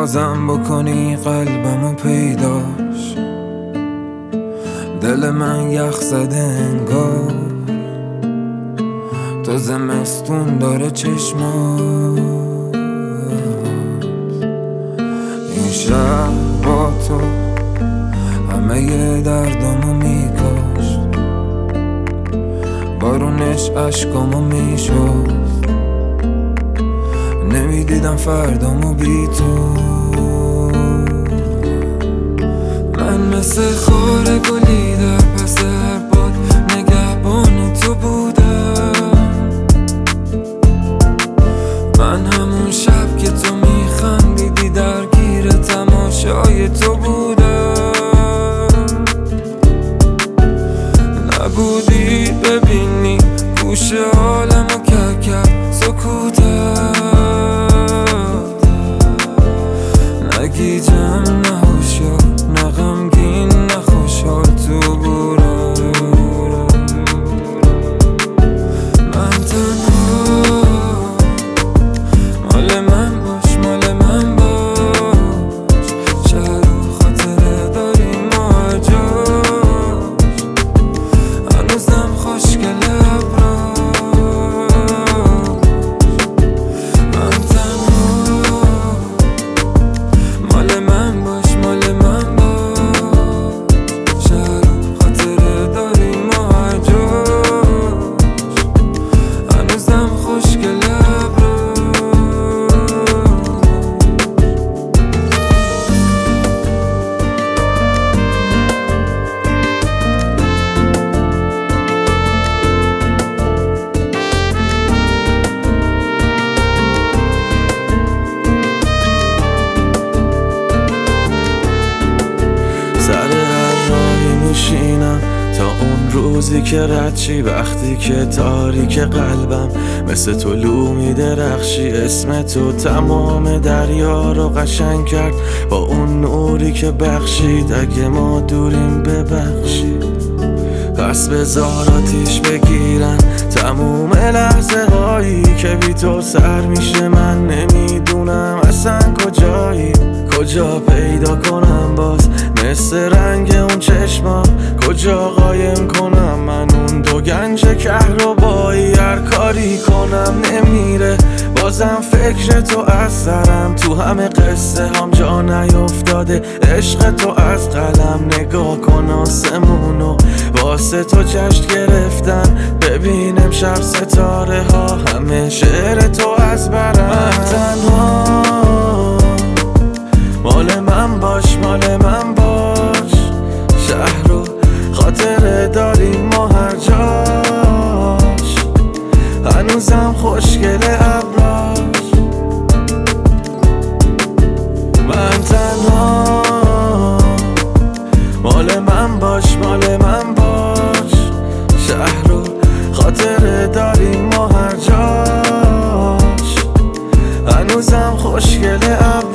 بازم بکنی قلبمو پیداش، دل من یخ زده انگار تو زمستون داره چشمات. این شهر با تو همه دردامو میکاشت، بارونش عشقامو میشست، نمیدیدم فردامو بی تو. من مثل خار گلی در پس هر باد نگهبان تو بودم. من همون شب که تو میخندیدی درگیر تماشای تو بودم. نبودی ببینی گوش عالمو کرد سکوتت، نگیجم نه هوشیار نه غمگین نه خوشحال تو بودم. من تنها مال من باش مال من باش، شهر و خاطره داریم ما هر جاش، هنوزم خوشگله ابراش. من تنها مال من باش مال من باش، شهر و خاطره داریم ما هر جاش، هنوزم خوشگله ابراش. سر هر راهی میشینم تا اون روزی که رد چی، وقتی که تاریک قلبم مثل طلوع میدرخشی. اسم تو تمام دریا رو قشنگ کرد با اون نوری که بخشید. اگه ما دوریم ببخشید، پس بذار آتیش بگیرن تموم لحظه هایی که بی تو سر میشه. من نمیدونم اصلا کجایی، کجا پیدا کنم باز مثل رنگ اون چشما، کجا قایم کنم من اون دو گنج کهربایی. هر کاری کنم نمیره بازم فکر تو از سرم، تو همه قصه هم جا نیفتاده عشق تو از قلم. نگاه کن آسمونو واسه تو جشن گرفتن، ببین امشب ستاره ها همه شعر تو از برم. من تنها مال من باش مال من باش، شهر و خاطره داریم ما هر جاش، هنوزم خوشگله ابراش. من تنها مال من باش مال من باش، شهر و خاطره داریم ما هر جاش، هنوزم خوشگله ابراش.